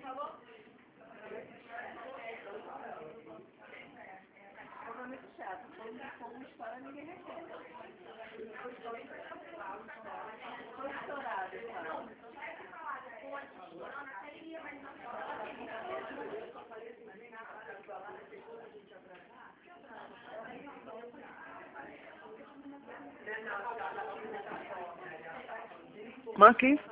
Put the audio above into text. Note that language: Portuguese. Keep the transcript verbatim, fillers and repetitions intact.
Foi muito chato. Foi uma história, ninguém recebe. Foi estourado, sabe? Marquinhos?